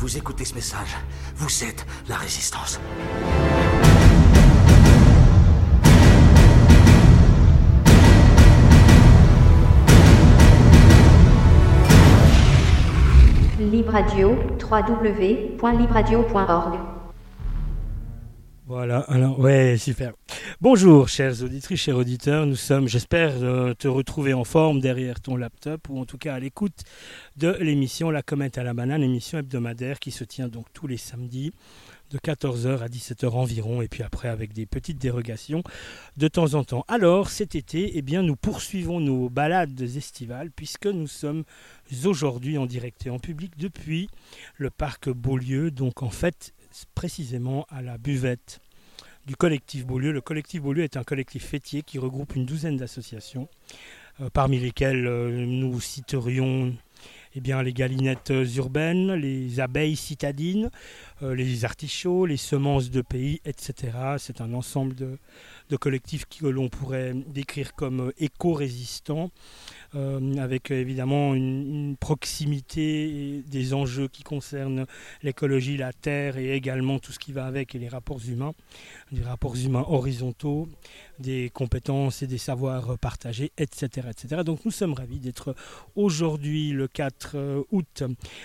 vous écoutez ce message, vous êtes la résistance. Libradio, www.libradio.org. Voilà, alors, ouais, super. Bonjour, chères auditrices, chers auditeurs. Nous sommes, j'espère, te retrouver en forme derrière ton laptop, ou en tout cas à l'écoute de l'émission La Comète à la Banane, émission hebdomadaire qui se tient donc tous les samedis de 14h à 17h environ, et puis après avec des petites dérogations de temps en temps. Alors, cet été, eh bien, nous poursuivons nos balades estivales, puisque nous sommes aujourd'hui en direct et en public depuis le parc Beaulieu, donc en fait, précisément à la buvette du collectif Beaulieu. Le collectif Beaulieu est un collectif fêtier qui regroupe une douzaine d'associations, parmi lesquelles nous citerions les galinettes urbaines, les abeilles citadines, les artichauts, les semences de pays, etc. C'est un ensemble de collectifs que l'on pourrait décrire comme éco-résistants, avec évidemment une proximité des enjeux qui concernent l'écologie, la terre et également tout ce qui va avec et les rapports humains, des rapports humains horizontaux, des compétences et des savoirs partagés, etc., etc. Donc nous sommes ravis d'être aujourd'hui le 4 août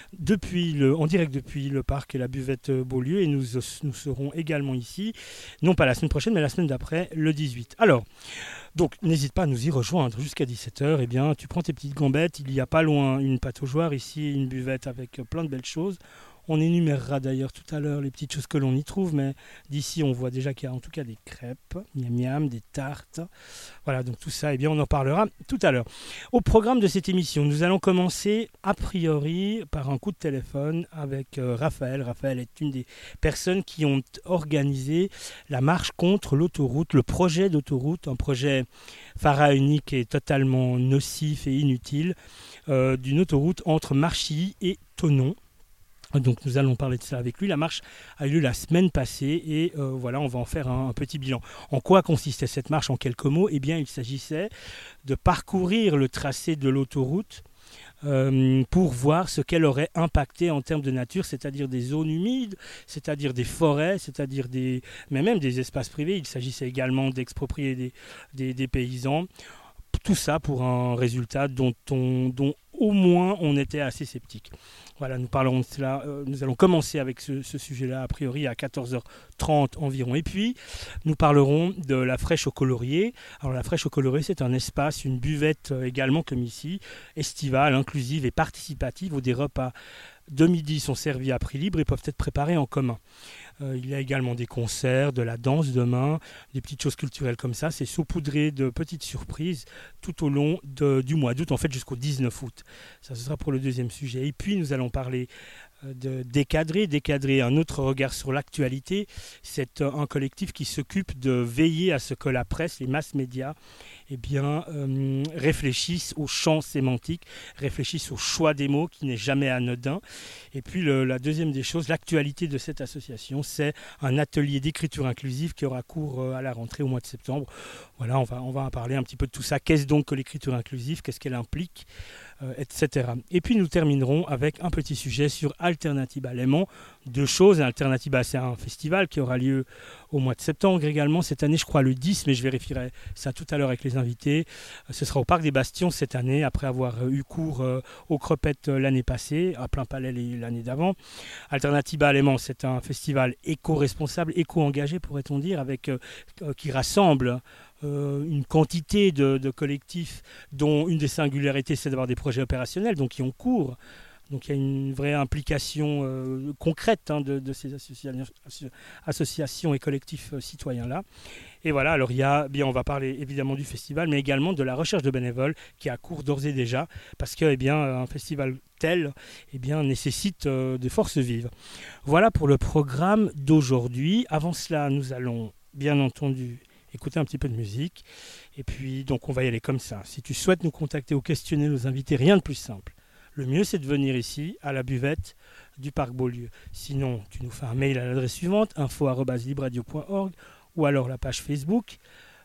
en direct depuis le parc et la buvette Beaulieu, et nous serons également ici, non pas la semaine prochaine mais la semaine d'après, le 18. Alors, donc n'hésite pas à nous y rejoindre jusqu'à 17h. Eh bien, tu prends tes petites gambettes, il y a pas loin une pataugeoire, ici une buvette avec plein de belles choses. On énumérera d'ailleurs tout à l'heure les petites choses que l'on y trouve, mais d'ici on voit déjà qu'il y a en tout cas des crêpes, miam miam, des tartes. Voilà, donc tout ça, eh bien on en parlera tout à l'heure. Au programme de cette émission, nous allons commencer a priori par un coup de téléphone avec Raphaël. Raphaël est une des personnes qui ont organisé la marche contre l'autoroute, le projet d'autoroute, un projet pharaonique et totalement nocif et inutile, d'une autoroute entre Marchilly et Thonon. Donc nous allons parler de ça avec lui. La marche a eu lieu la semaine passée et voilà, on va en faire un petit bilan. En quoi consistait cette marche en quelques mots ? Eh bien, il s'agissait de parcourir le tracé de l'autoroute pour voir ce qu'elle aurait impacté en termes de nature, c'est-à-dire des zones humides, c'est-à-dire des forêts, mais même des espaces privés. Il s'agissait également d'exproprier des paysans. Tout ça pour un résultat dont au moins on était assez sceptique. Voilà, nous parlerons de cela. Nous allons commencer avec ce sujet-là, a priori à 14h30 environ. Et puis, nous parlerons de la Fraîche au colorier. Alors, la Fraîche au colorier, c'est un espace, une buvette également comme ici, estivale, inclusive et participative, où des repas de midi sont servis à prix libre et peuvent être préparés en commun. Il y a également des concerts, de la danse demain, des petites choses culturelles comme ça. C'est saupoudré de petites surprises tout au long du mois d'août, en fait jusqu'au 19 août. Ça, ce sera pour le deuxième sujet. Et puis, nous allons parler de Décadrer, un autre regard sur l'actualité. C'est un collectif qui s'occupe de veiller à ce que la presse, les masses médias, réfléchissent au champ sémantique, réfléchissent au choix des mots qui n'est jamais anodin. Et puis la deuxième des choses, l'actualité de cette association, c'est un atelier d'écriture inclusive qui aura cours à la rentrée au mois de septembre. Voilà, on va en parler un petit peu de tout ça. Qu'est-ce donc que l'écriture inclusive ? Qu'est-ce qu'elle implique ? Etc. Et puis nous terminerons avec un petit sujet sur Alternatiba Léman. Deux choses. Alternatiba, c'est un festival qui aura lieu au mois de septembre également. Cette année, je crois, le 10, mais je vérifierai ça tout à l'heure avec les invités. Ce sera au Parc des Bastions cette année, après avoir eu cours aux Crepettes l'année passée, à Plein Palais l'année d'avant. Alternatiba Léman, c'est un festival éco-responsable, éco-engagé, pourrait-on dire, qui rassemble une quantité de collectifs dont une des singularités, c'est d'avoir des projets opérationnels, donc qui ont cours. Donc il y a une vraie implication concrète de ces associations et collectifs citoyens-là. Et voilà, alors on va parler évidemment du festival, mais également de la recherche de bénévoles qui a cours d'ores et déjà, parce que un festival tel nécessite de forces vives. Voilà pour le programme d'aujourd'hui. Avant cela, nous allons bien entendu écouter un petit peu de musique. Et puis, donc, on va y aller comme ça. Si tu souhaites nous contacter ou questionner nos invités, rien de plus simple. Le mieux, c'est de venir ici, à la buvette du Parc Beaulieu. Sinon, tu nous fais un mail à l'adresse suivante, info@libradio.org, ou alors la page Facebook,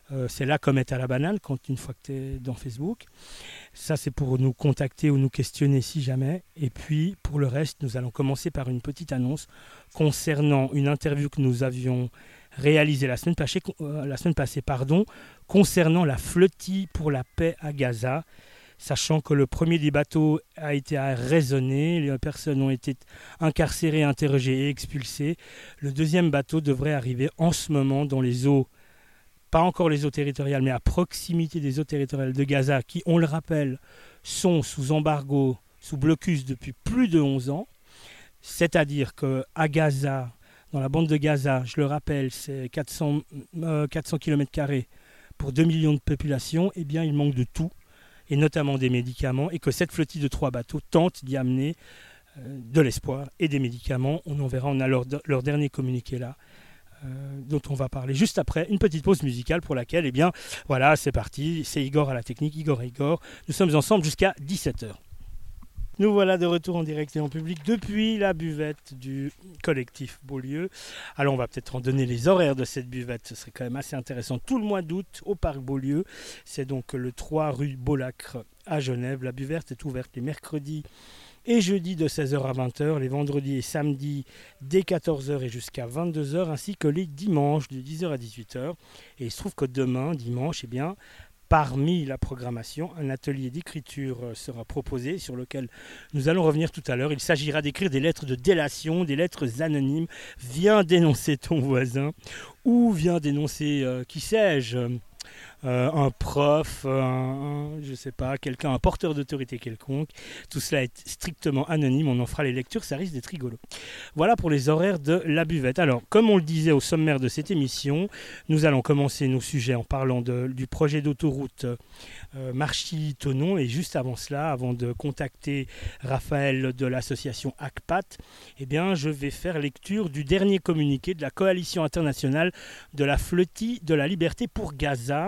C'est la comète à la banane, une fois que tu es dans Facebook. Ça, c'est pour nous contacter ou nous questionner si jamais. Et puis, pour le reste, nous allons commencer par une petite annonce concernant une interview que nous avions réalisée la semaine passée, concernant la flottille pour la paix à Gaza. Sachant que le premier des bateaux a été arraisonné, les personnes ont été incarcérées, interrogées et expulsées. Le deuxième bateau devrait arriver en ce moment dans les eaux, pas encore les eaux territoriales, mais à proximité des eaux territoriales de Gaza, qui, on le rappelle, sont sous embargo, sous blocus depuis plus de 11 ans. C'est-à-dire qu'à Gaza, dans la bande de Gaza, je le rappelle, c'est 400 km² pour 2 millions de population, eh bien il manque de tout, et notamment des médicaments, et que cette flottille de 3 bateaux tente d'y amener de l'espoir et des médicaments. On en verra, on a leur dernier communiqué là, dont on va parler juste après une petite pause musicale pour laquelle, eh bien, voilà, c'est parti, c'est Igor à la technique, Igor. Nous sommes ensemble jusqu'à 17h. Nous voilà de retour en direct et en public depuis la buvette du collectif Beaulieu. Alors on va peut-être en donner les horaires de cette buvette, ce serait quand même assez intéressant. Tout le mois d'août au parc Beaulieu, c'est donc le 3 rue Beaulacre à Genève. La buvette est ouverte les mercredis et jeudis de 16h à 20h, les vendredis et samedis dès 14h et jusqu'à 22h, ainsi que les dimanches de 10h à 18h. Et il se trouve que demain, dimanche, eh bien, parmi la programmation, un atelier d'écriture sera proposé sur lequel nous allons revenir tout à l'heure. Il s'agira d'écrire des lettres de délation, des lettres anonymes. Viens dénoncer ton voisin ou viens dénoncer, qui sais-je, un prof, je sais pas, quelqu'un, un porteur d'autorité quelconque. Tout cela est strictement anonyme, on en fera les lectures, ça risque d'être rigolo. Voilà pour les horaires de la buvette. Alors, comme on le disait au sommaire de cette émission, nous allons commencer nos sujets en parlant du projet d'autoroute Marchilly-Thonon, et juste avant cela, avant de contacter Raphaël de l'association ACPAT, eh bien, je vais faire lecture du dernier communiqué de la coalition internationale de la flottille de la liberté pour Gaza.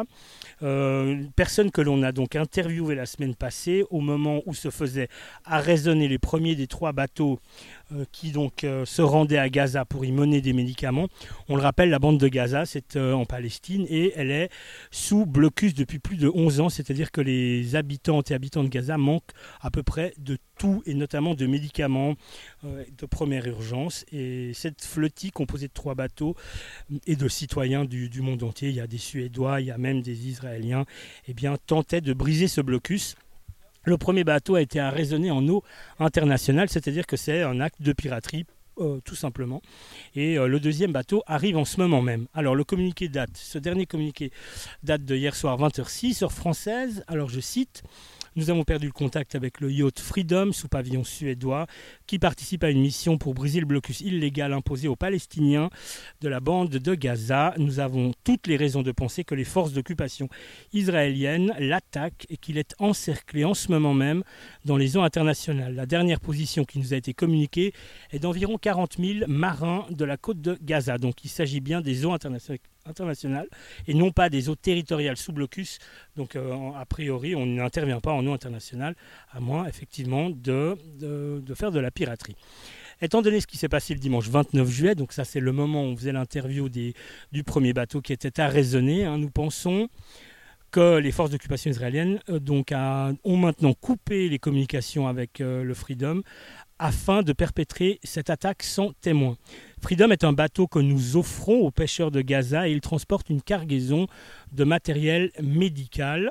Personne que l'on a donc interviewé la semaine passée au moment où se faisaient arraisonner les premiers des 3 bateaux qui donc se rendaient à Gaza pour y mener des médicaments. On le rappelle, la bande de Gaza, c'est en Palestine et elle est sous blocus depuis plus de 11 ans, c'est-à-dire que les habitantes et habitants de Gaza manquent à peu près de tout, et notamment de médicaments de première urgence. Et cette flottille composée de 3 bateaux et de citoyens du monde entier, il y a des Suédois, il y a même des Israéliens, eh bien, tentait de briser ce blocus. Le premier bateau a été arraisonné en eau internationale, c'est-à-dire que c'est un acte de piraterie, tout simplement. Et le deuxième bateau arrive en ce moment même. Alors le communiqué ce dernier communiqué date de hier soir 20h06, heure française. Alors je cite: nous avons perdu le contact avec le yacht Freedom sous pavillon suédois qui participe à une mission pour briser le blocus illégal imposé aux Palestiniens de la bande de Gaza. Nous avons toutes les raisons de penser que les forces d'occupation israéliennes l'attaquent et qu'il est encerclé en ce moment même dans les eaux internationales. La dernière position qui nous a été communiquée est d'environ 40 000 marins de la côte de Gaza. Donc il s'agit bien des eaux internationales et non pas des eaux territoriales sous blocus. Donc a priori on n'intervient pas en eau internationale, à moins effectivement de faire de la piraterie. Étant donné ce qui s'est passé le dimanche 29 juillet, donc ça c'est le moment où on faisait l'interview du premier bateau qui était arraisonné, nous pensons que les forces d'occupation israéliennes ont maintenant coupé les communications avec le Freedom afin de perpétrer cette attaque sans témoin. Freedom est un bateau que nous offrons aux pêcheurs de Gaza et il transporte une cargaison de matériel médical.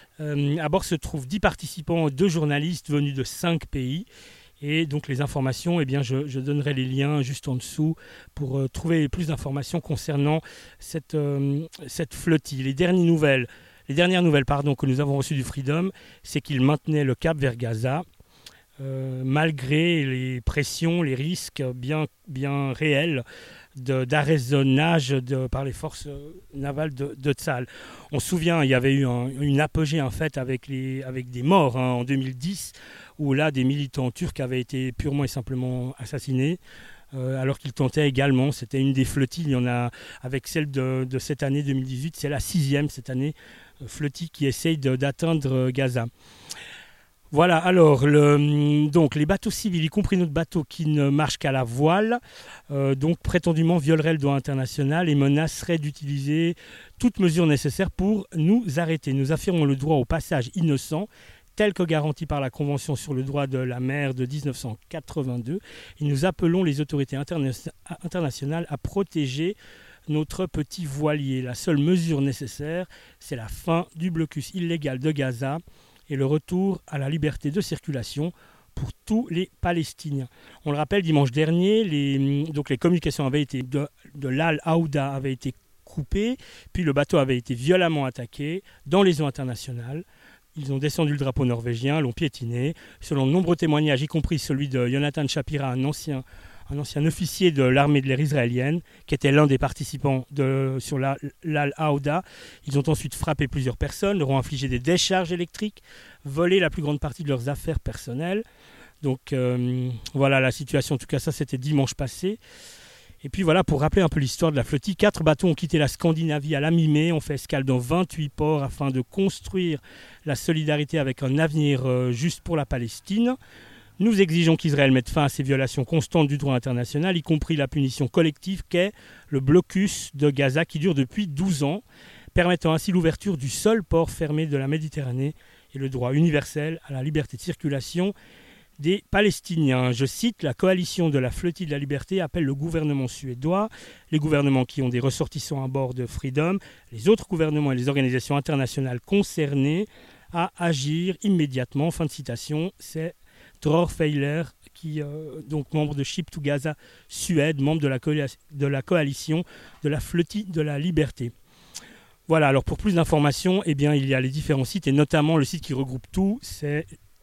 À bord se trouvent 10 participants, 2 journalistes venus de 5 pays. Et donc les informations, eh bien, je donnerai les liens juste en dessous pour trouver plus d'informations concernant cette flottille. Les dernières nouvelles que nous avons reçues du Freedom, c'est qu'il maintenait le cap vers Gaza. Malgré les pressions, les risques bien réels d'arraisonnage par les forces navales de Tsahal. On se souvient, il y avait eu une apogée en fait avec des morts en 2010, où là des militants turcs avaient été purement et simplement assassinés. Alors qu'ils tentaient également, c'était une des flottilles, il y en a avec celle de cette année 2018, c'est la 6e cette année, flottille qui essaye d'atteindre Gaza. Voilà, alors donc les bateaux civils, y compris notre bateau qui ne marche qu'à la voile, donc prétendument violeraient le droit international et menaceraient d'utiliser toutes mesures nécessaires pour nous arrêter. Nous affirmons le droit au passage innocent tel que garanti par la Convention sur le droit de la mer de 1982 et nous appelons les autorités internationales à protéger notre petit voilier. La seule mesure nécessaire, c'est la fin du blocus illégal de Gaza et le retour à la liberté de circulation pour tous les Palestiniens. On le rappelle, dimanche dernier, les communications avaient été de l'Al-Aouda avaient été coupées, puis le bateau avait été violemment attaqué dans les eaux internationales. Ils ont descendu le drapeau norvégien, l'ont piétiné. Selon de nombreux témoignages, y compris celui de Jonathan Shapira, un ancien officier de l'armée de l'air israélienne, qui était l'un des participants sur l'Al-Aouda. Ils ont ensuite frappé plusieurs personnes, leur ont infligé des décharges électriques, volé la plus grande partie de leurs affaires personnelles. Donc voilà la situation, en tout cas ça c'était dimanche passé. Et puis voilà, pour rappeler un peu l'histoire de la flottille, 4 bateaux ont quitté la Scandinavie à la mi-mai, ont fait escale dans 28 ports afin de construire la solidarité avec un avenir juste pour la Palestine. Nous exigeons qu'Israël mette fin à ces violations constantes du droit international, y compris la punition collective qu'est le blocus de Gaza qui dure depuis 12 ans, permettant ainsi l'ouverture du seul port fermé de la Méditerranée et le droit universel à la liberté de circulation des Palestiniens. Je cite, la coalition de la flottille de la liberté appelle le gouvernement suédois, les gouvernements qui ont des ressortissants à bord de Freedom, les autres gouvernements et les organisations internationales concernées à agir immédiatement. Fin de citation, c'est Dror Feiler, donc membre de Ship to Gaza Suède, membre de la coalition de la flottille de la liberté. Voilà, alors pour plus d'informations, il y a les différents sites et notamment le site qui regroupe tout, c'est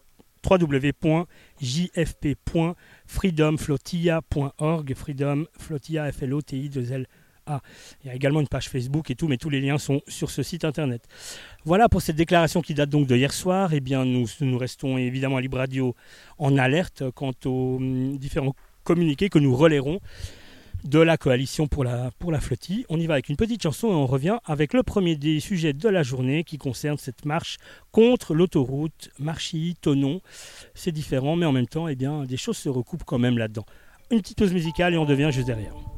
www.jfp.freedomflotilla.org, Freedom Flotilla FLOTI2LA. Il y a également une page Facebook et tout, mais tous les liens sont sur ce site internet. Voilà pour cette déclaration qui date donc de hier soir. Nous restons évidemment à Libre Radio en alerte quant aux différents communiqués que nous relayerons de la coalition pour la flottille. On y va avec une petite chanson et on revient avec le premier des sujets de la journée qui concerne cette marche contre l'autoroute Marchilly-Thonon. C'est différent, mais en même temps, des choses se recoupent quand même là-dedans. Une petite pause musicale et on revient juste derrière.